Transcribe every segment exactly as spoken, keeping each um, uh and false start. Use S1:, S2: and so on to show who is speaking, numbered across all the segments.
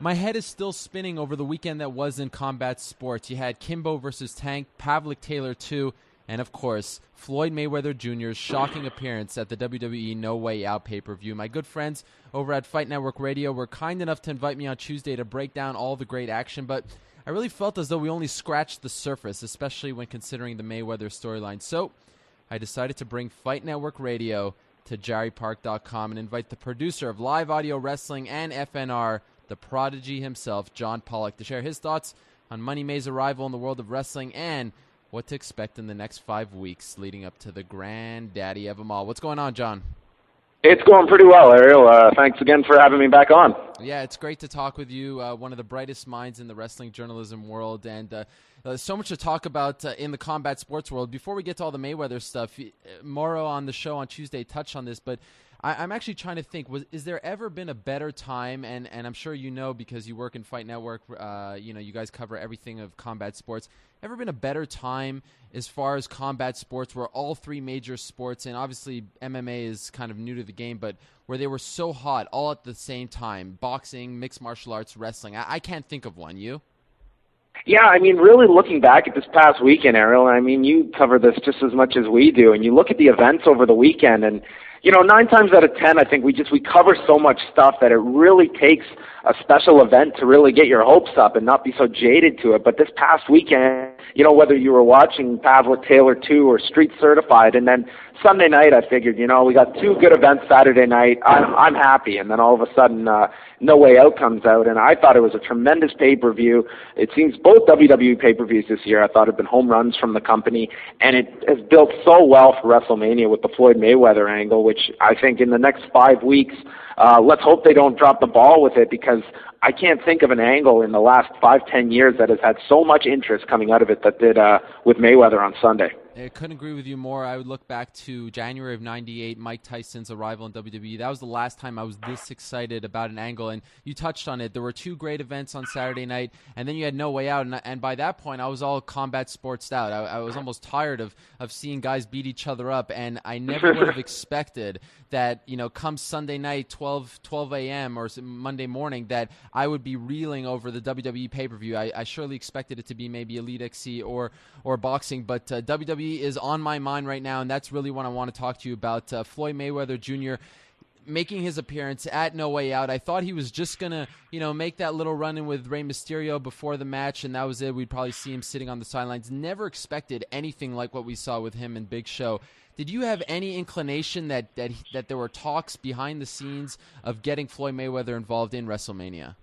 S1: My head is still spinning over the weekend that was in combat sports. You had Kimbo versus Tank, Pavlik Taylor two, and of course, Floyd Mayweather Junior's shocking appearance at the W W E No Way Out pay-per-view. My good friends over at Fight Network Radio were kind enough to invite me on Tuesday to break down all the great action, but I really felt as though we only scratched the surface, especially when considering the Mayweather storyline. So I decided to bring Fight Network Radio to Jarry Park dot com and invite the producer of Live Audio Wrestling and F N R, the prodigy himself, John Pollock, to share his thoughts on Money May's arrival in the world of wrestling and what to expect in the next five weeks leading up to the granddaddy of them all. What's going on, John?
S2: It's going pretty well, Ariel. Uh, thanks again for having me back on.
S1: Yeah, it's great to talk with you, uh, one of the brightest minds in the wrestling journalism world, and uh, uh, so much to talk about uh, in the combat sports world. Before we get to all the Mayweather stuff, Mauro on the show on Tuesday touched on this, but I, I'm actually trying to think, was is there ever been a better time, and, and I'm sure you know because you work in Fight Network, uh, you know, you guys cover everything of combat sports, ever been a better time as far as combat sports where all three major sports, and obviously M M A is kind of new to the game, but where they were so hot all at the same time, boxing, mixed martial arts, wrestling? I, I can't think of one. You?
S2: Yeah, I mean, really looking back at this past weekend, Ariel, I mean, you cover this just as much as we do, and you look at the events over the weekend, and you know, nine times out of ten, I think we just we cover so much stuff that it really takes a special event to really get your hopes up and not be so jaded to it. But this past weekend, you know, whether you were watching Pavlik Taylor two or Street Certified, and then Sunday night, I figured, you know, we got two good events Saturday night. I'm I'm happy, and then all of a sudden, uh, No Way Out comes out, and I thought it was a tremendous pay-per-view. It seems both W W E pay-per-views this year, I thought, have been home runs from the company, and it has built so well for WrestleMania with the Floyd Mayweather angle, which I think in the next five weeks, uh, let's hope they don't drop the ball with it, because I can't think of an angle in the last five, ten years that has had so much interest coming out of it that did uh, with Mayweather on Sunday.
S1: I couldn't agree with you more. I would look back to January of ninety-eight, Mike Tyson's arrival in W W E. That was the last time I was this excited about an angle, and you touched on it. There were two great events on Saturday night, and then you had No Way Out, and, and by that point, I was all combat sportsed out. I, I was almost tired of, of seeing guys beat each other up, and I never would have expected that, you know, come Sunday night, twelve a.m. or Monday morning, that I would be reeling over the W W E pay-per-view. I, I surely expected it to be maybe Elite X C or, or boxing, but uh, W W E is on my mind right now, and that's really what I want to talk to you about. Uh, Floyd Mayweather Junior making his appearance at No Way Out. I thought he was just going to, you know, make that little run-in with Rey Mysterio before the match, and that was it. We'd probably see him sitting on the sidelines. Never expected anything like what we saw with him and Big Show. Did you have any inclination that, that, that there were talks behind the scenes of getting Floyd Mayweather involved in WrestleMania?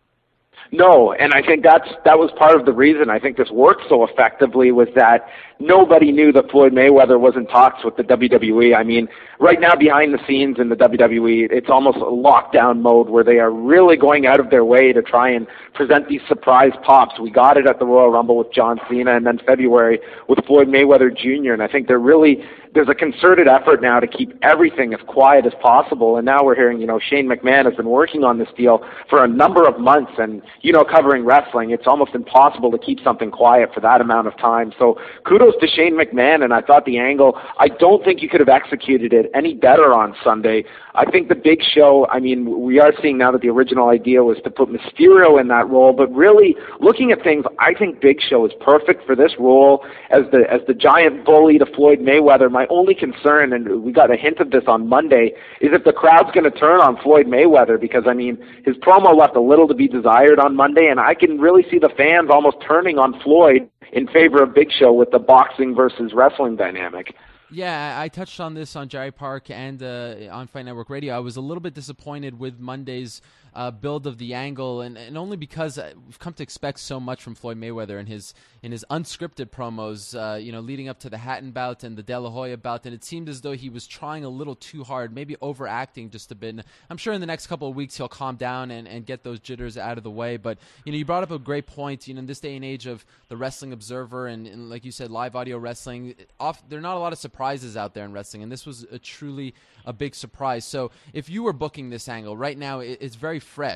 S2: No, and I think that's that was part of the reason I think this worked so effectively was that nobody knew that Floyd Mayweather was in talks with the W W E. I mean, right now behind the scenes in the W W E, it's almost a lockdown mode where they are really going out of their way to try and present these surprise pops. We got it at the Royal Rumble with John Cena, and then February with Floyd Mayweather Junior, and I think they're really there's a concerted effort now to keep everything as quiet as possible, and now we're hearing, you know, Shane McMahon has been working on this deal for a number of months, and, you know, covering wrestling, it's almost impossible to keep something quiet for that amount of time. So kudos to Shane McMahon, and I thought the angle, I don't think you could have executed it any better on Sunday. I think the Big Show, I mean, we are seeing now that the original idea was to put Mysterio in that role, but really, looking at things, I think Big Show is perfect for this role as the as the giant bully to Floyd Mayweather. My only concern, and we got a hint of this on Monday, is if the crowd's going to turn on Floyd Mayweather, because, I mean, his promo left a little to be desired on Monday, and I can really see the fans almost turning on Floyd in favor of Big Show with the boxing versus wrestling dynamic.
S1: Yeah, I touched on this on Jarry Park and uh, on Fight Network Radio. I was a little bit disappointed with Monday's uh, build of the angle, and, and only because we've come to expect so much from Floyd Mayweather in his in his unscripted promos, uh, you know, leading up to the Hatton bout and the De La Hoya bout, and it seemed as though he was trying a little too hard, maybe overacting just a bit. And I'm sure in the next couple of weeks he'll calm down and, and get those jitters out of the way. But, you know, you brought up a great point. You know, in this day and age of the Wrestling Observer and, and like you said, live audio wrestling, off, there are not a lot of surprises out there in wrestling, and this was a truly a big surprise. So if you were booking this angle right now, it, it's very fresh.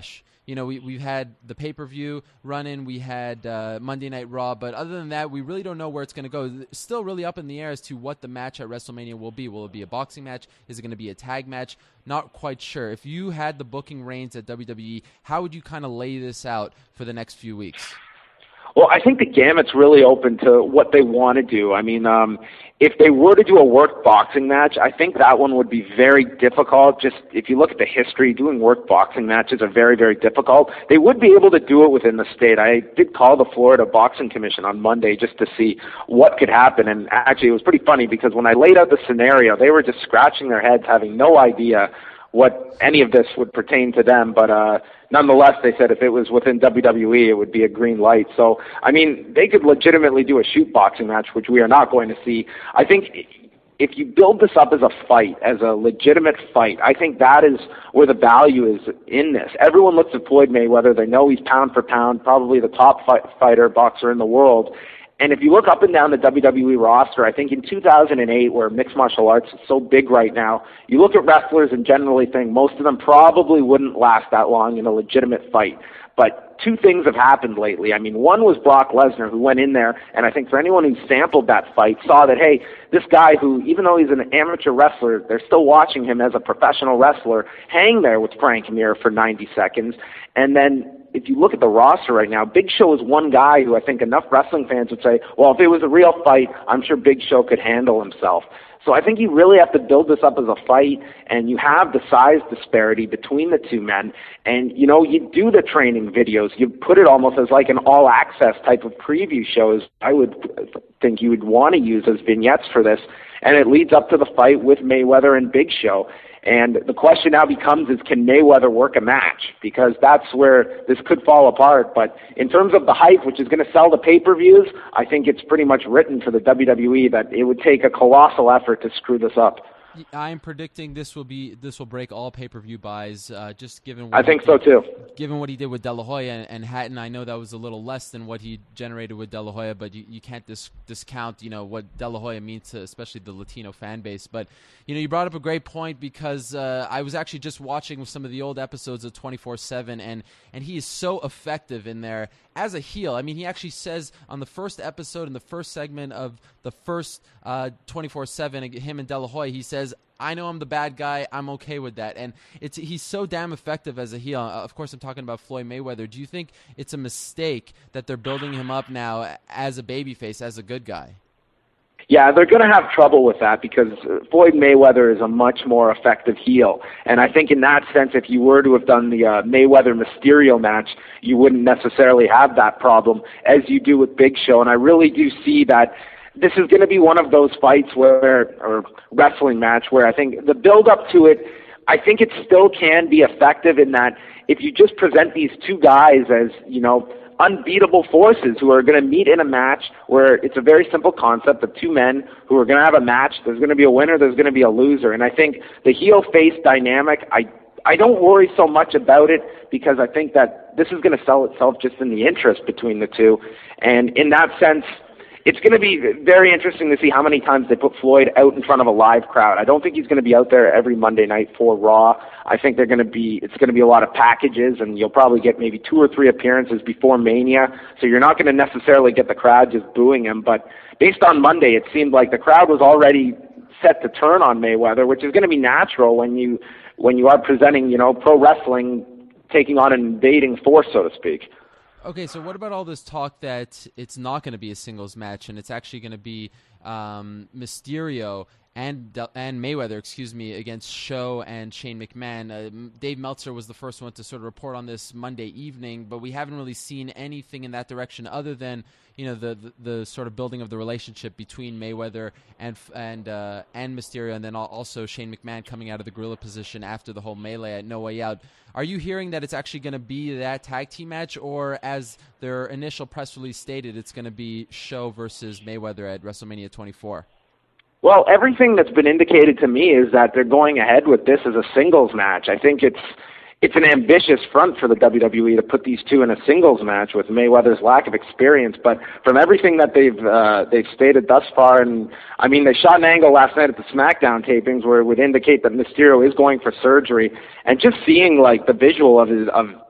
S1: you know, we, we've had the pay-per-view run-in, we had uh, Monday Night Raw, but other than that, we really don't know where it's going to go. It's still really up in the air as to what the match at WrestleMania will be. Will it be a boxing match? Is it going to be a tag match? Not quite sure. If you had the booking reins at W W E, how would you kind of lay this out for the next few weeks?
S2: Well, I think the gamut's really open to what they want to do. I mean, um, if they were to do a work boxing match, I think that one would be very difficult. Just if you look at the history, doing work boxing matches are very, very difficult. They would be able to do it within the state. I did call the Florida Boxing Commission on Monday just to see what could happen. And actually, it was pretty funny because when I laid out the scenario, they were just scratching their heads, having no idea what any of this would pertain to them. But uh, nonetheless, they said if it was within W W E, it would be a green light. So, I mean, they could legitimately do a shoot boxing match, which we are not going to see. I think if you build this up as a fight, as a legitimate fight, I think that is where the value is in this. Everyone looks at Floyd Mayweather. They know he's pound for pound, probably the top fight, fighter, boxer in the world. And if you look up and down the W W E roster, I think in two thousand eight, where mixed martial arts is so big right now, you look at wrestlers and generally think most of them probably wouldn't last that long in a legitimate fight. But two things have happened lately. I mean, one was Brock Lesnar, who went in there, and I think for anyone who sampled that fight saw that, hey, this guy who, even though he's an amateur wrestler, they're still watching him as a professional wrestler hang there with Frank Mir for ninety seconds. And then if you look at the roster right now, Big Show is one guy who I think enough wrestling fans would say, well, if it was a real fight, I'm sure Big Show could handle himself. So I think you really have to build this up as a fight, and you have the size disparity between the two men. And, you know, you do the training videos. You put it almost as like an all-access type of preview shows. I would think you would want to use as vignettes for this. And it leads up to the fight with Mayweather and Big Show. And the question now becomes is, can Mayweather work a match? Because that's where this could fall apart. But in terms of the hype, which is going to sell the pay-per-views, I think it's pretty much written for the W W E that it would take a colossal effort to screw this up.
S1: I'm predicting this will be this will break all pay-per-view buys. Uh, just given what
S2: I think
S1: did,
S2: so too.
S1: Given what he did with De La Hoya and, and Hatton, I know that was a little less than what he generated with De La Hoya, but you, you can't dis- discount you know what De La Hoya means to especially the Latino fan base. But you know you brought up a great point because uh, I was actually just watching some of the old episodes of twenty-four seven, and and he is so effective in there as a heel. I mean, he actually says on the first episode, in the first segment of the first uh, twenty-four seven, him and De La Hoya, he says, I know I'm the bad guy. I'm okay with that. And it's he's so damn effective as a heel. Uh, of course, I'm talking about Floyd Mayweather. Do you think it's a mistake that they're building him up now as a babyface, as a good guy?
S2: Yeah, they're going to have trouble with that because Floyd Mayweather is a much more effective heel. And I think in that sense, if you were to have done the uh, Mayweather-Mysterio match, you wouldn't necessarily have that problem as you do with Big Show. And I really do see that this is going to be one of those fights where, or wrestling match, where I think the build-up to it, I think it still can be effective in that if you just present these two guys as, you know, unbeatable forces who are going to meet in a match where it's a very simple concept of two men who are going to have a match. There's going to be a winner. There's going to be a loser. And I think the heel-face dynamic, I I don't worry so much about it because I think that this is going to sell itself just in the interest between the two. And in that sense, it's going to be very interesting to see how many times they put Floyd out in front of a live crowd. I don't think he's going to be out there every Monday night for Raw. I think they're going to be, it's going to be a lot of packages, and you'll probably get maybe two or three appearances before Mania. So you're not going to necessarily get the crowd just booing him. But based on Monday, it seemed like the crowd was already set to turn on Mayweather, which is going to be natural when you when you are presenting, you know, pro wrestling taking on an invading force, so to speak.
S1: Okay, so what about all this talk that it's not going to be a singles match and it's actually going to be um, Mysterio and and Mayweather, excuse me, against Show and Shane McMahon? Uh, Dave Meltzer was the first one to sort of report on this Monday evening, but we haven't really seen anything in that direction other than you know the the, the sort of building of the relationship between Mayweather and and uh, and Mysterio, and then also Shane McMahon coming out of the gorilla position after the whole melee at No Way Out. Are you hearing that it's actually going to be that tag team match, or as their initial press release stated, it's going to be Show versus Mayweather at WrestleMania twenty-four?
S2: Well, everything that's been indicated to me is that they're going ahead with this as a singles match. I think it's it's an ambitious front for the W W E to put these two in a singles match with Mayweather's lack of experience. But from everything that they've uh, they've stated thus far, and I mean, they shot an angle last night at the SmackDown tapings where it would indicate that Mysterio is going for surgery, and just seeing like the visual of his of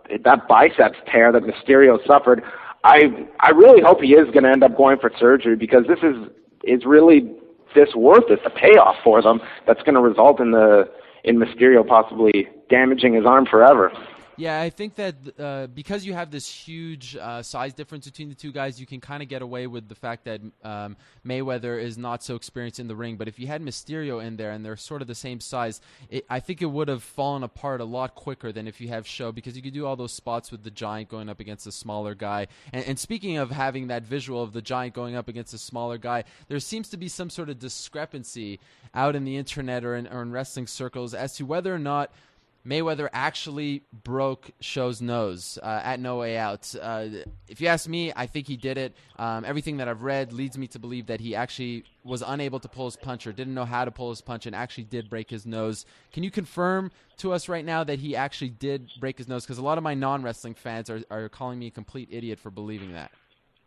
S2: that biceps tear that Mysterio suffered. I I really hope he is going to end up going for surgery, because this is is really this worth it, the payoff for them that's going to result in the in Mysterio possibly damaging his arm forever.
S1: Yeah, I think that uh, because you have this huge uh, size difference between the two guys, you can kind of get away with the fact that um, Mayweather is not so experienced in the ring. But if you had Mysterio in there and they're sort of the same size, it, I think it would have fallen apart a lot quicker than if you have Show, because you could do all those spots with the Giant going up against a smaller guy. And, and speaking of having that visual of the Giant going up against a smaller guy, there seems to be some sort of discrepancy out in the internet or in, or in wrestling circles as to whether or not Mayweather actually broke Show's nose uh, at No Way Out. Uh, if you ask me, I think he did it. Um, everything that I've read leads me to believe that he actually was unable to pull his punch or didn't know how to pull his punch and actually did break his nose. Can you confirm to us right now that he actually did break his nose? Because a lot of my non-wrestling fans are, are calling me a complete idiot for believing that.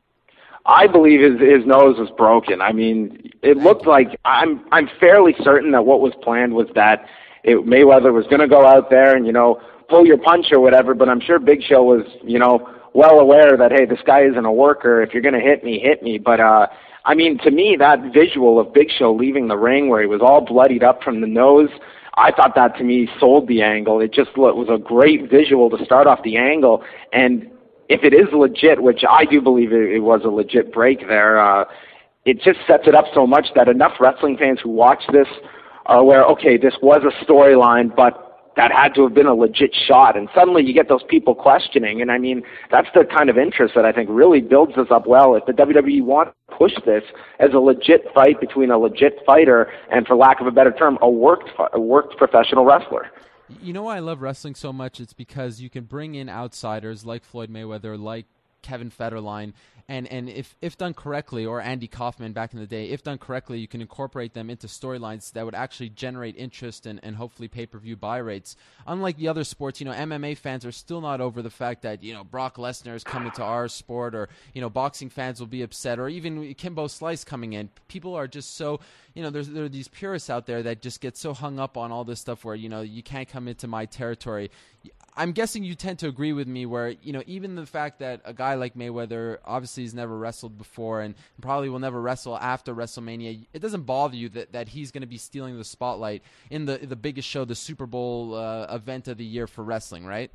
S2: I believe his his nose was broken. I mean, it looked like I'm I'm fairly certain that what was planned was that It, Mayweather was going to go out there and, you know, pull your punch or whatever, but I'm sure Big Show was, you know, well aware that, hey, this guy isn't a worker. If you're going to hit me, hit me. But, uh, I mean, to me, that visual of Big Show leaving the ring where he was all bloodied up from the nose, I thought that, to me, sold the angle. It just it was a great visual to start off the angle. And if it is legit, which I do believe it, it was a legit break there, uh, it just sets it up so much that enough wrestling fans who watch this are aware, okay, this was a storyline, but that had to have been a legit shot. And suddenly you get those people questioning. And, I mean, that's the kind of interest that I think really builds this up well. If the W W E wants to push this as a legit fight between a legit fighter and, for lack of a better term, a worked, a worked professional wrestler.
S1: You know why I love wrestling so much? It's because you can bring in outsiders like Floyd Mayweather, like Kevin Federline, and, and if, if done correctly, or Andy Kaufman back in the day, if done correctly, you can incorporate them into storylines that would actually generate interest and, and hopefully pay-per-view buy rates. Unlike the other sports, you know, M M A fans are still not over the fact that, you know, Brock Lesnar is coming to our sport, or, you know, boxing fans will be upset, or even Kimbo Slice coming in. People are just so, you know, there's, there are these purists out there that just get so hung up on all this stuff where, you know, you can't come into my territory. I'm guessing you tend to agree with me where, you know, even the fact that a guy like Mayweather obviously has never wrestled before and probably will never wrestle after WrestleMania, it doesn't bother you that, that he's going to be stealing the spotlight in the the biggest show, the Super Bowl uh, event of the year for wrestling, right?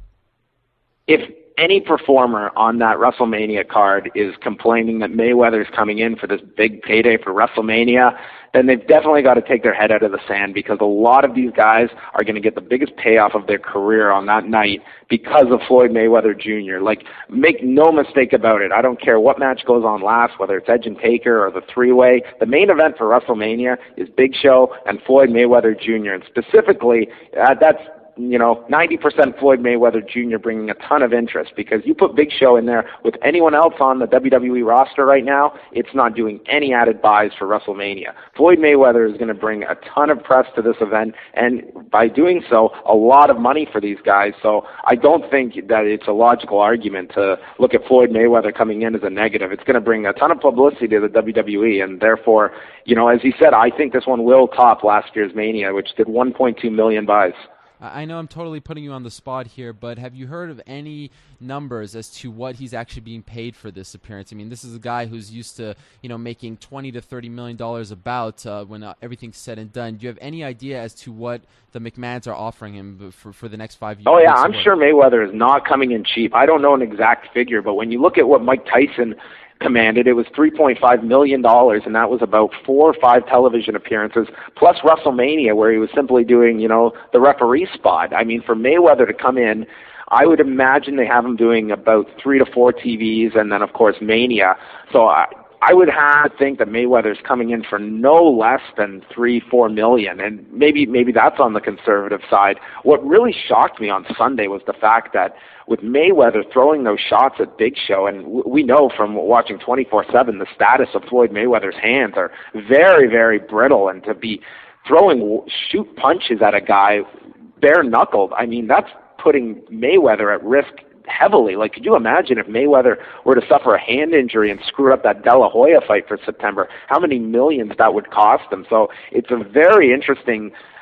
S2: If any performer on that WrestleMania card is complaining that Mayweather's coming in for this big payday for WrestleMania, then they've definitely got to take their head out of the sand, because a lot of these guys are going to get the biggest payoff of their career on that night because of Floyd Mayweather Junior Like, make no mistake about it. I don't care what match goes on last, whether it's Edge and Taker or the three-way. The main event for WrestleMania is Big Show and Floyd Mayweather Junior And specifically, uh, that's you know, ninety percent Floyd Mayweather Junior bringing a ton of interest, because you put Big Show in there with anyone else on the W W E roster right now, it's not doing any added buys for WrestleMania. Floyd Mayweather is going to bring a ton of press to this event, and by doing so, a lot of money for these guys. So I don't think that it's a logical argument to look at Floyd Mayweather coming in as a negative. It's going to bring a ton of publicity to the W W E, and therefore, you know, as you said, I think this one will top last year's Mania, which did one point two million buys.
S1: I know I'm totally putting you on the spot here, but have you heard of any numbers as to what he's actually being paid for this appearance? I mean, this is a guy who's used to, you know, making twenty to thirty million dollars about uh, when uh, everything's said and done. Do you have any idea as to what the McMahons are offering him for for the next five years?
S2: Oh yeah, I'm sure Mayweather is not coming in cheap. I don't know an exact figure, but when you look at what Mike Tyson commanded, it was three point five million dollars, and that was about four or five television appearances, plus WrestleMania, where he was simply doing, you know, the referee spot. I mean, for Mayweather to come in, I would imagine they have him doing about three to four T Vs, and then, of course, Mania. So I, I would have to think that Mayweather's coming in for no less than three, four million, and maybe maybe that's on the conservative side. What really shocked me on Sunday was the fact that with Mayweather throwing those shots at Big Show, and we know from watching twenty-four seven the status of Floyd Mayweather's hands are very, very brittle, and to be throwing shoot punches at a guy bare-knuckled, I mean, that's putting Mayweather at risk heavily. Like, could you imagine if Mayweather were to suffer a hand injury and screw up that De La Hoya fight for September, how many millions that would cost him? So it's a very interesting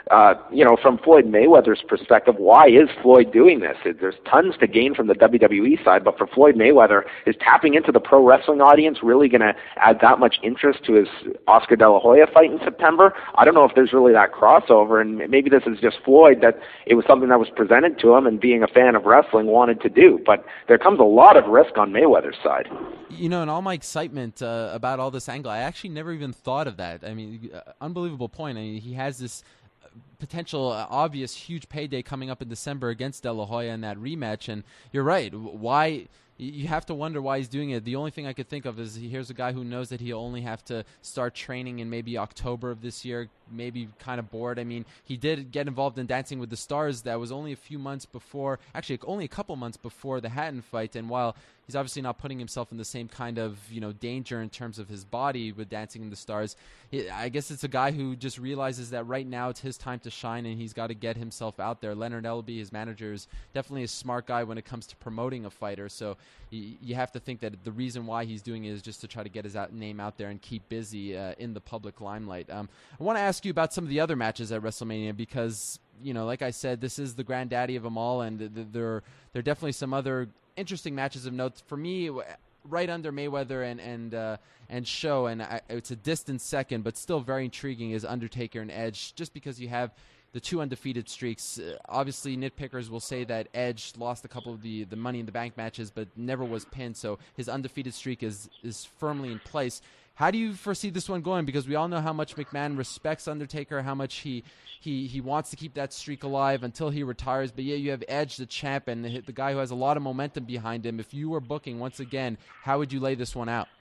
S2: uh, you know, from Floyd Mayweather's perspective, why is Floyd doing this? There's tons to gain from the W W E side, but for Floyd Mayweather, is tapping into the pro wrestling audience really going to add that much interest to his Oscar De La Hoya fight in September? I don't know if there's really that crossover, and maybe this is just Floyd, that it was something that was presented to him and being a fan of wrestling wanted to do. But there comes a lot of risk on Mayweather's side.
S1: You know, and all my excitement uh, about all this angle, I actually never even thought of that. I mean, uh, unbelievable point. I mean, he has this potential uh, obvious huge payday coming up in December against De La Hoya in that rematch, and you're right. Why? You have to wonder why he's doing it. The only thing I could think of is here's a guy who knows that he'll only have to start training in maybe October of this year, maybe kind of bored. I mean, he did get involved in Dancing with the Stars. That was only a few months before, actually only a couple months before the Hatton fight, and while he's obviously not putting himself in the same kind of, you know, danger in terms of his body with Dancing in the Stars, I guess it's a guy who just realizes that right now it's his time to shine and he's got to get himself out there. Leonard Elby, his manager, is definitely a smart guy when it comes to promoting a fighter, so you have to think that the reason why he's doing it is just to try to get his out, name out there and keep busy uh, in the public limelight. Um, I want to ask you about some of the other matches at WrestleMania because, you know, like I said, this is the granddaddy of them all, and th- th- there, there are definitely some other interesting matches of note. For me, right under Mayweather and and uh, and Show, and I, it's a distant second, but still very intriguing, is Undertaker and Edge, just because you have the two undefeated streaks. Uh, obviously, nitpickers will say that Edge lost a couple of the, the Money in the Bank matches, but never was pinned, so his undefeated streak is, is firmly in place. How do you foresee this one going? Because we all know how much McMahon respects Undertaker, how much he he, he wants to keep that streak alive until he retires. But yeah, you have Edge, the champ, and the, the guy who has a lot of momentum behind him. If you were booking, once again, how would you lay this one out?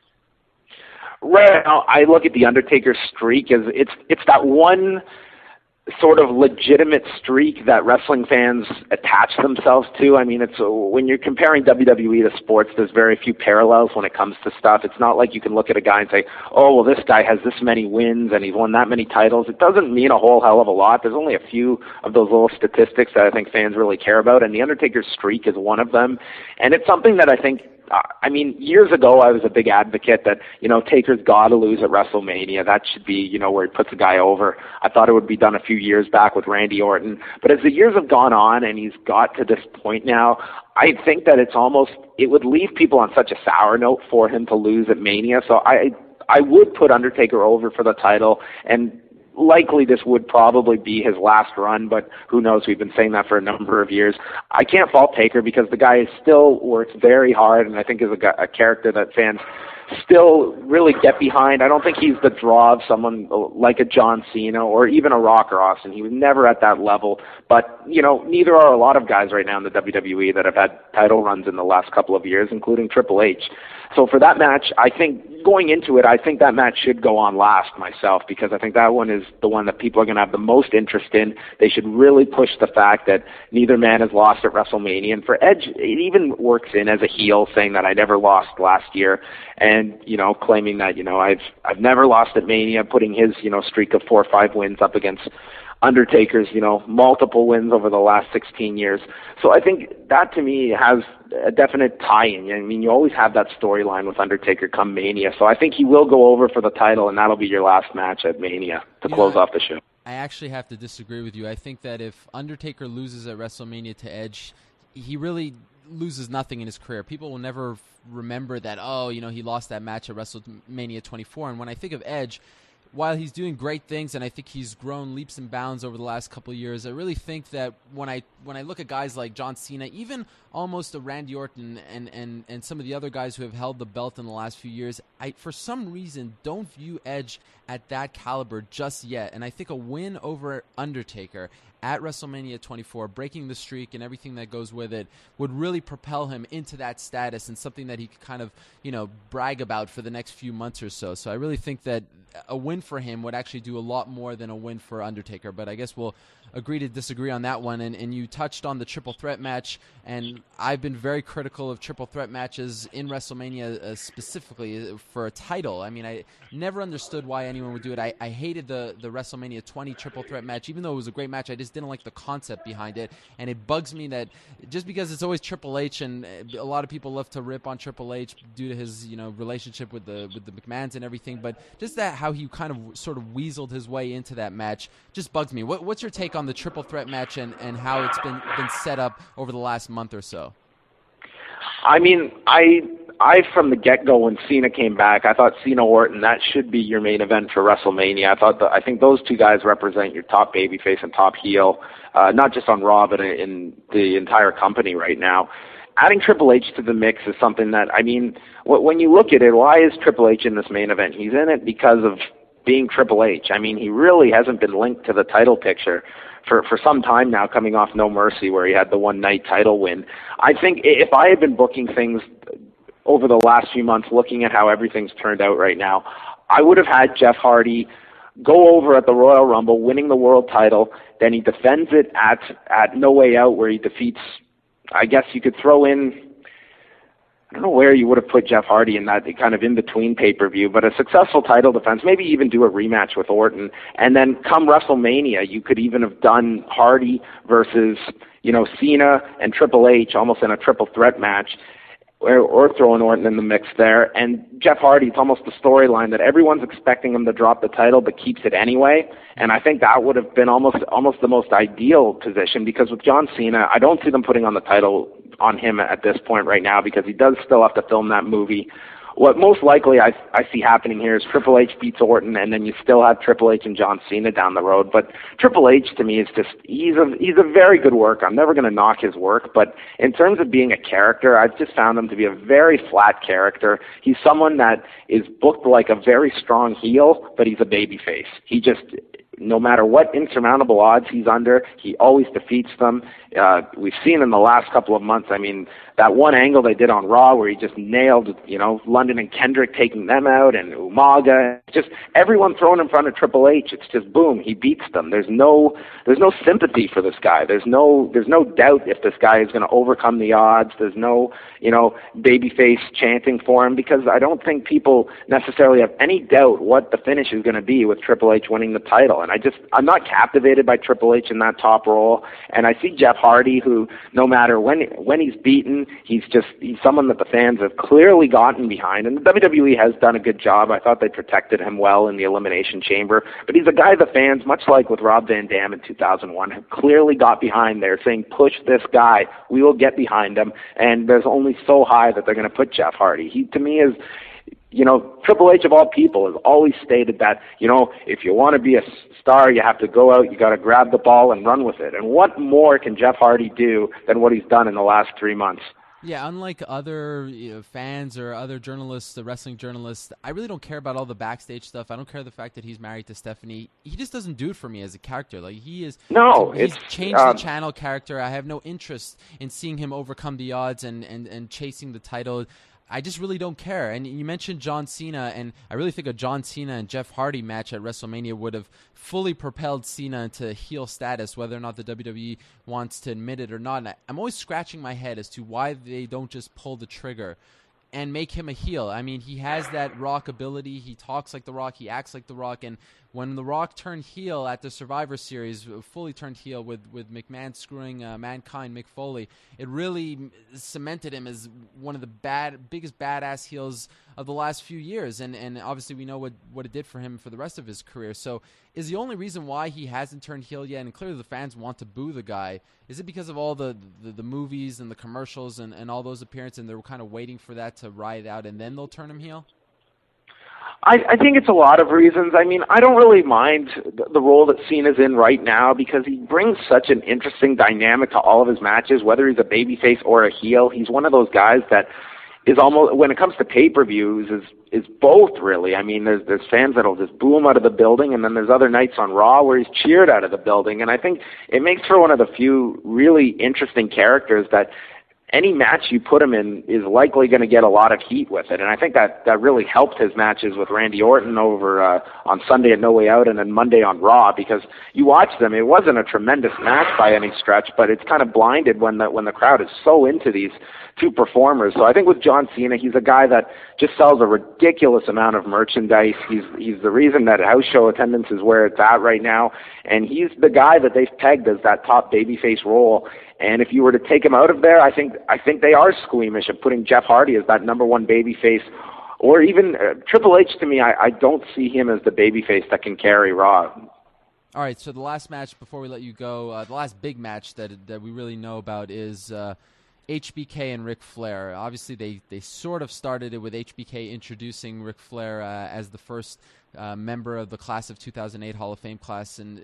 S2: Right now, I look at the Undertaker streak as it's it's that one sort of legitimate streak that wrestling fans attach themselves to. I mean, it's when you're comparing W W E to sports, there's very few parallels when it comes to stuff. It's not like you can look at a guy and say, oh, well, this guy has this many wins and he's won that many titles. It doesn't mean a whole hell of a lot. There's only a few of those little statistics that I think fans really care about, and the Undertaker's streak is one of them. And it's something that I think Uh, I mean, years ago, I was a big advocate that, you know, Taker's got to lose at WrestleMania. That should be, you know, where he puts a guy over. I thought it would be done a few years back with Randy Orton. But as the years have gone on and he's got to this point now, I think that it's almost, it would leave people on such a sour note for him to lose at Mania. So I, I would put Undertaker over for the title, and likely this would probably be his last run, but who knows? We've been saying that for a number of years. I can't fault Taker because the guy still works very hard, and I think is a, a character that fans still really get behind. I don't think he's the draw of someone like a John Cena or even a Rock or Austin. He was never at that level, but, you know, neither are a lot of guys right now in the W W E that have had title runs in the last couple of years, including Triple H. So for that match, I think going into it, I think that match should go on last myself, because I think that one is the one that people are going to have the most interest in. They should really push the fact that neither man has lost at WrestleMania. And for Edge, it even works in as a heel, saying that I never lost last year, and, you know, claiming that, you know, I've I've never lost at Mania, putting his, you know, streak of four or five wins up against Undertaker's, you know, multiple wins over the last sixteen years. So I think that, to me, has a definite tie-in. I mean, you always have that storyline with Undertaker come Mania. So I think he will go over for the title, and that'll be your last match at Mania to
S1: you
S2: close
S1: know,
S2: off the show.
S1: I actually have to disagree with you. I think that if Undertaker loses at WrestleMania to Edge, he really loses nothing in his career. People will never remember that, oh, you know, he lost that match at WrestleMania twenty-four. And when I think of Edge, while he's doing great things, and I think he's grown leaps and bounds over the last couple of years, I really think that when I when I look at guys like John Cena, even almost a Randy Orton and, and, and some of the other guys who have held the belt in the last few years, I, for some reason, don't view Edge at that caliber just yet. And I think a win over Undertaker at WrestleMania twenty-four, breaking the streak and everything that goes with it, would really propel him into that status and something that he could kind of, you know, brag about for the next few months or so. So I really think that a win for him would actually do a lot more than a win for Undertaker. But I guess we'll agree to disagree on that one. And, and you touched on the triple threat match, and I've been very critical of triple threat matches in WrestleMania uh, specifically for a title. I mean, I never understood why anyone would do it. I, I hated the, the WrestleMania twenty triple threat match. Even though it was a great match, I just just didn't like the concept behind it. And it bugs me that just because it's always Triple H, and a lot of people love to rip on Triple H due to his, you know, relationship with the with the McMahons and everything, but just that how he kind of sort of weaseled his way into that match just bugs me. What, what's your take on the triple threat match and, and how it's been been set up over the last month or so?
S2: I mean, I I from the get-go when Cena came back, I thought Cena Orton, that should be your main event for WrestleMania. I thought that, I think those two guys represent your top babyface and top heel, uh, not just on Raw, but in, in the entire company right now. Adding Triple H to the mix is something that, I mean, when you look at it, why is Triple H in this main event? He's in it because of being Triple H. I mean, he really hasn't been linked to the title picture for, for some time now, coming off No Mercy where he had the one-night title win. I think if I had been booking things over the last few months, looking at how everything's turned out right now, I would have had Jeff Hardy go over at the Royal Rumble, winning the world title, then he defends it at, at No Way Out where he defeats, I guess you could throw in, I don't know where you would have put Jeff Hardy in that kind of in-between pay-per-view, but a successful title defense, maybe even do a rematch with Orton, and then come WrestleMania, you could even have done Hardy versus, you know, Cena and Triple H, almost in a triple threat match, or, or throwing Orton in the mix there. And Jeff Hardy, it's almost the storyline that everyone's expecting him to drop the title, but keeps it anyway. And I think that would have been almost almost the most ideal position, because with John Cena, I don't see them putting on the title on him at this point right now, because he does still have to film that movie. What most likely I, I see happening here is Triple H beats Orton, and then you still have Triple H and John Cena down the road. But Triple H, to me, is just, he's a, he's a very good worker. I'm never going to knock his work, but in terms of being a character, I've just found him to be a very flat character. He's someone that is booked like a very strong heel, but he's a babyface. He just, no matter what insurmountable odds he's under, he always defeats them. Uh, we've seen in the last couple of months, I mean, that one angle they did on Raw where he just nailed, you know, London and Kendrick, taking them out, and Umaga, just everyone thrown in front of Triple H. It's just boom, he beats them. There's no, there's no sympathy for this guy. There's no, there's no doubt if this guy is going to overcome the odds. There's no, you know, babyface chanting for him, because I don't think people necessarily have any doubt what the finish is going to be with Triple H winning the title. And I just, I'm not captivated by Triple H in that top role. And I see Jeff Hardy, who no matter when when he's beaten, he's just, he's someone that the fans have clearly gotten behind. And the W W E has done a good job. I thought they protected him well in the Elimination Chamber. But he's a guy the fans, much like with Rob Van Dam in two thousand one, have clearly got behind there, saying, push this guy, we will get behind him. And there's only so high that they're going to put Jeff Hardy. He, to me, is, you know, Triple H of all people has always stated that, you know, if you want to be a star, you have to go out, you got to grab the ball and run with it. And what more can Jeff Hardy do than what he's done in the last three months?
S1: Yeah, unlike other, you know, fans or other journalists, the wrestling journalists, I really don't care about all the backstage stuff. I don't care the fact that he's married to Stephanie. He just doesn't do it for me as a character. Like, he is,
S2: no,
S1: he's
S2: it's
S1: changed
S2: um,
S1: the channel character. I have no interest in seeing him overcome the odds and, and, and chasing the title. I just really don't care. And you mentioned John Cena, and I really think a John Cena and Jeff Hardy match at WrestleMania would have fully propelled Cena into heel status, whether or not the W W E wants to admit it or not. And I, I'm always scratching my head as to why they don't just pull the trigger and make him a heel. I mean, he has that Rock ability. He talks like The Rock. He acts like The Rock. And when The Rock turned heel at the Survivor Series, fully turned heel with, with McMahon screwing uh, Mankind, Mick Foley, it really cemented him as one of the bad, biggest badass heels of the last few years. And, and obviously we know what, what it did for him for the rest of his career. So is the only reason why he hasn't turned heel yet, and clearly the fans want to boo the guy, is it because of all the, the, the movies and the commercials and, and all those appearances, and they're kind of waiting for that to ride out and then they'll turn him heel?
S2: I, I think it's a lot of reasons. I mean, I don't really mind the, the role that Cena's in right now, because he brings such an interesting dynamic to all of his matches, whether he's a babyface or a heel. He's one of those guys that is almost, when it comes to pay-per-views, is is both, really. I mean, there's there's fans that'll just boo him out of the building, and then there's other nights on Raw where he's cheered out of the building. And I think it makes for one of the few really interesting characters that any match you put him in is likely going to get a lot of heat with it. And I think that, that really helped his matches with Randy Orton over uh, on Sunday at No Way Out and then Monday on Raw, because you watch them, it wasn't a tremendous match by any stretch, but it's kind of blinded when the, when the crowd is so into these two performers. So I think with John Cena, he's a guy that just sells a ridiculous amount of merchandise. He's he's the reason that house show attendance is where it's at right now, and he's the guy that they've pegged as that top babyface role. And if you were to take him out of there, I think I think they are squeamish of putting Jeff Hardy as that number one babyface, or even uh, Triple H. To me, I, I don't see him as the babyface that can carry Raw.
S1: All right, so the last match before we let you go, uh, the last big match that that we really know about is uh, H B K and Ric Flair. Obviously, they, they sort of started it with H B K introducing Ric Flair uh, as the first uh, member of the class of two thousand eight Hall of Fame class, and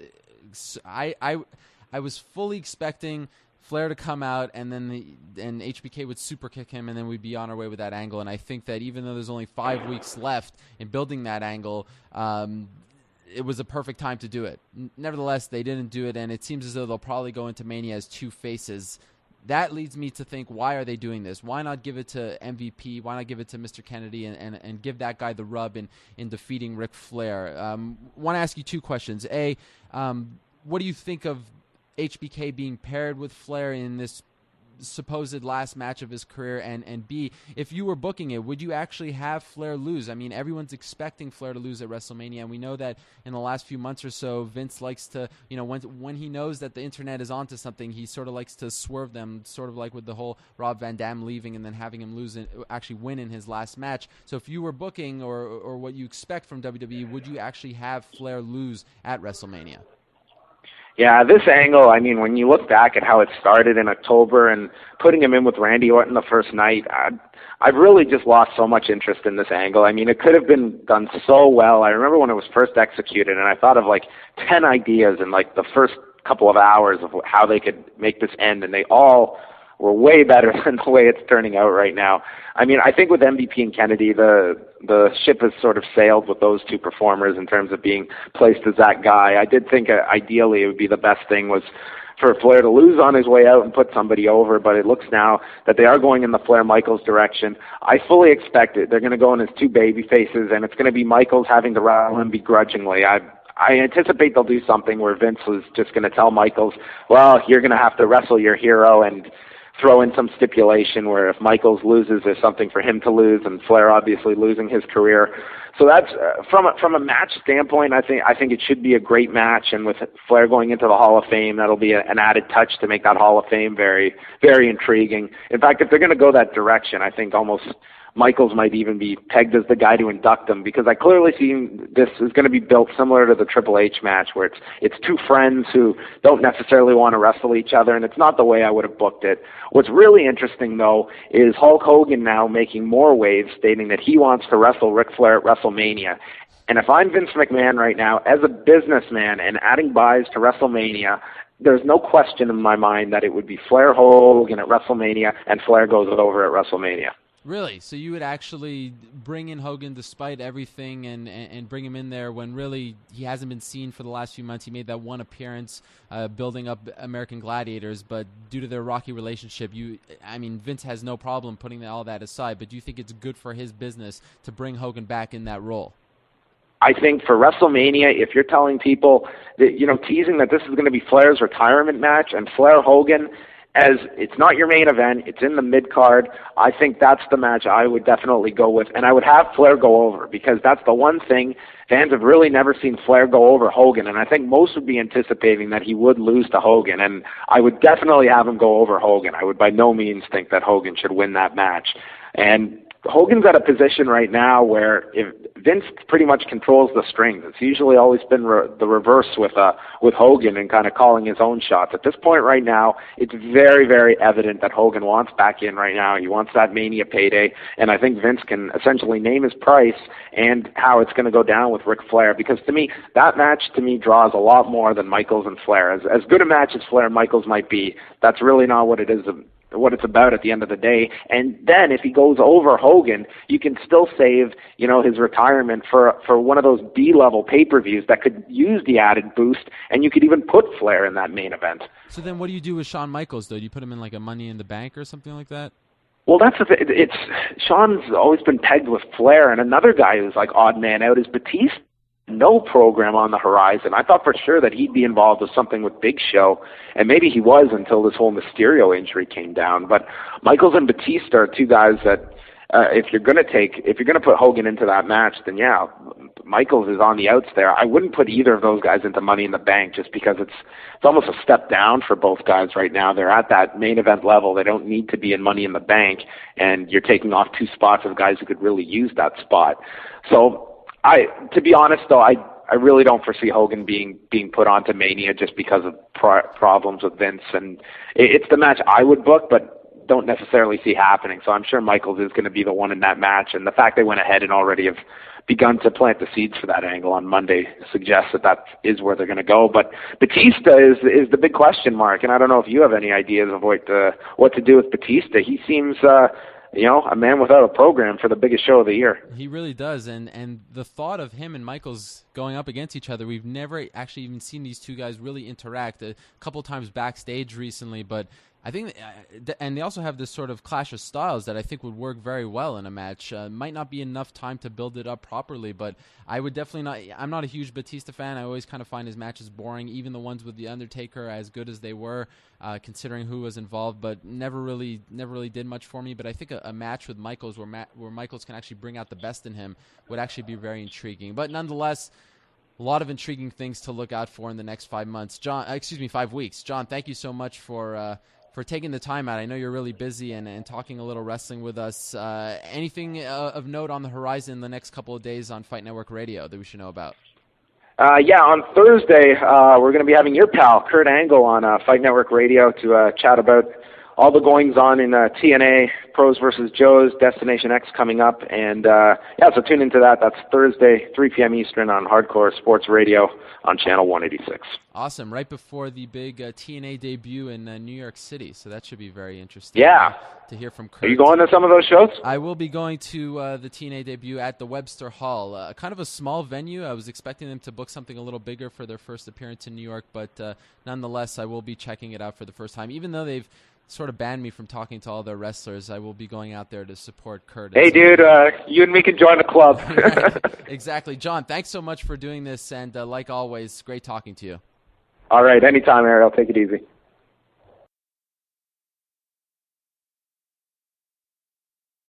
S1: I I I was fully expecting Flair to come out, and then the, and H B K would super kick him, and then we'd be on our way with that angle. And I think that even though there's only five weeks left in building that angle, um, it was a perfect time to do it. Nevertheless, they didn't do it, and it seems as though they'll probably go into Mania as two faces. That leads me to think, why are they doing this? Why not give it to M V P? Why not give it to Mister Kennedy and, and, and give that guy the rub in, in defeating Ric Flair? Um, want to ask you two questions. A, um, what do you think of H B K being paired with Flair in this supposed last match of his career, and, and B, if you were booking it, would you actually have Flair lose? I mean, everyone's expecting Flair to lose at WrestleMania, and we know that in the last few months or so, Vince likes to, you know, when when he knows that the internet is onto something, he sort of likes to swerve them, sort of like with the whole Rob Van Dam leaving and then having him lose, in, actually win in his last match. So if you were booking, or or what you expect from W W E, would you actually have Flair lose at WrestleMania?
S2: Yeah, this angle, I mean, when you look back at how it started in October and putting him in with Randy Orton the first night, I, I've really just lost so much interest in this angle. I mean, it could have been done so well. I remember when it was first executed, and I thought of like ten ideas in like the first couple of hours of how they could make this end, and they all were way better than the way it's turning out right now. I mean, I think with M V P and Kennedy, the the ship has sort of sailed with those two performers in terms of being placed as that guy. I did think uh, ideally it would be the best thing was for Flair to lose on his way out and put somebody over, but it looks now that they are going in the Flair-Michaels direction. I fully expect it. They're going to go in as two baby faces, and it's going to be Michaels having to rattle him begrudgingly. I I anticipate they'll do something where Vince was just going to tell Michaels, well, you're going to have to wrestle your hero, and throw in some stipulation where if Michaels loses, there's something for him to lose, and Flair obviously losing his career. So that's uh, from a, from a match standpoint. I think I think it should be a great match, and with Flair going into the Hall of Fame, that'll be a, an added touch to make that Hall of Fame very very intriguing. In fact, if they're going to go that direction, I think almost Michaels might even be pegged as the guy to induct him, because I clearly see this is going to be built similar to the Triple H match, where it's it's two friends who don't necessarily want to wrestle each other, and it's not the way I would have booked it. What's really interesting, though, is Hulk Hogan now making more waves, stating that he wants to wrestle Ric Flair at WrestleMania. And if I'm Vince McMahon right now, as a businessman and adding buys to WrestleMania, there's no question in my mind that it would be Flair Hogan at WrestleMania, and Flair goes over at WrestleMania.
S1: Really? So you would actually bring in Hogan despite everything and, and, and bring him in there when really he hasn't been seen for the last few months. He made that one appearance uh, building up American Gladiators, but due to their rocky relationship, you, I mean, Vince has no problem putting all that aside, but do you think it's good for his business to bring Hogan back in that role?
S2: I think for WrestleMania, if you're telling people, that, you know, teasing that this is going to be Flair's retirement match and Flair Hogan, as it's not your main event, it's in the mid-card, I think that's the match I would definitely go with. And I would have Flair go over, because that's the one thing fans have really never seen Flair go over Hogan. And I think most would be anticipating that he would lose to Hogan. And I would definitely have him go over Hogan. I would by no means think that Hogan should win that match. And Hogan's at a position right now where if Vince pretty much controls the strings. It's usually always been re- the reverse with uh, with Hogan and kind of calling his own shots. At this point right now, it's very, very evident that Hogan wants back in right now. He wants that Mania payday, and I think Vince can essentially name his price and how it's going to go down with Ric Flair, because to me, that match to me draws a lot more than Michaels and Flair. As, as good a match as Flair and Michaels might be, that's really not what it is what it's about at the end of the day. And then if he goes over Hogan, you can still save, you know, his retirement for for one of those B-level pay-per-views that could use the added boost, and you could even put Flair in that main event.
S1: So then what do you do with Shawn Michaels, though? Do you put him in like a Money in the Bank or something like that?
S2: Well, that's the thing. It's Shawn's always been pegged with Flair, and another guy who's like odd man out is Batista. No program on the horizon. I thought for sure that he'd be involved with something with Big Show, and maybe he was until this whole Mysterio injury came down. But Michaels and Batista are two guys that, uh, if you're gonna take, if you're gonna put Hogan into that match, then yeah, Michaels is on the outs there. I wouldn't put either of those guys into Money in the Bank just because it's it's almost a step down for both guys right now. They're at that main event level. They don't need to be in Money in the Bank, and you're taking off two spots of guys who could really use that spot. So. I, to be honest, though, I I really don't foresee Hogan being being put onto Mania just because of pro- problems with Vince, and it, it's the match I would book, but don't necessarily see happening. So I'm sure Michaels is going to be the one in that match, and the fact they went ahead and already have begun to plant the seeds for that angle on Monday suggests that that is where they're going to go. But Batista is is the big question mark, and I don't know if you have any ideas of what to, what to do with Batista. He seems. Uh, You know, a man without a program for the biggest show of the year.
S1: He really does, and and the thought of him and Michaels going up against each other, we've never actually even seen these two guys really interact. A couple times backstage recently, but I think, and they also have this sort of clash of styles that I think would work very well in a match. Uh, might not be enough time to build it up properly, but I would definitely not. I'm not a huge Batista fan. I always kind of find his matches boring, even the ones with the Undertaker, as good as they were, uh, considering who was involved. But never really, never really did much for me. But I think a, a match with Michaels, where Ma- where Michaels can actually bring out the best in him, would actually be very intriguing. But nonetheless, a lot of intriguing things to look out for in the next five months. John, uh, excuse me, five weeks. John, thank you so much for. Uh, for taking the time out. I know you're really busy and, and talking a little wrestling with us. Uh, anything uh, of note on the horizon the next couple of days on Fight Network Radio that we should know about?
S2: Uh, yeah, on Thursday, uh, we're going to be having your pal, Kurt Angle, on uh, Fight Network Radio to uh, chat about all the goings-on in uh, T N A, Pros versus Joes, Destination X coming up. And, uh, yeah, so tune into that. That's Thursday, three p.m. Eastern on Hardcore Sports Radio on Channel one eighty-six.
S1: Awesome. Right before the big uh, T N A debut in uh, New York City. So that should be very interesting.
S2: Yeah.
S1: Uh, to hear from Kurt.
S2: Are you going to some of those shows?
S1: I will be going to uh, the T N A debut at the Webster Hall. Uh, kind of a small venue. I was expecting them to book something a little bigger for their first appearance in New York. But uh, nonetheless, I will be checking it out for the first time. Even though they've sort of banned me from talking to all their wrestlers, I will be going out there to support Kurt.
S2: Hey, dude, uh, you and me can join the club.
S1: Exactly. John, thanks so much for doing this, and uh, like always, great talking to you.
S2: All right, anytime, Ariel. Take it easy.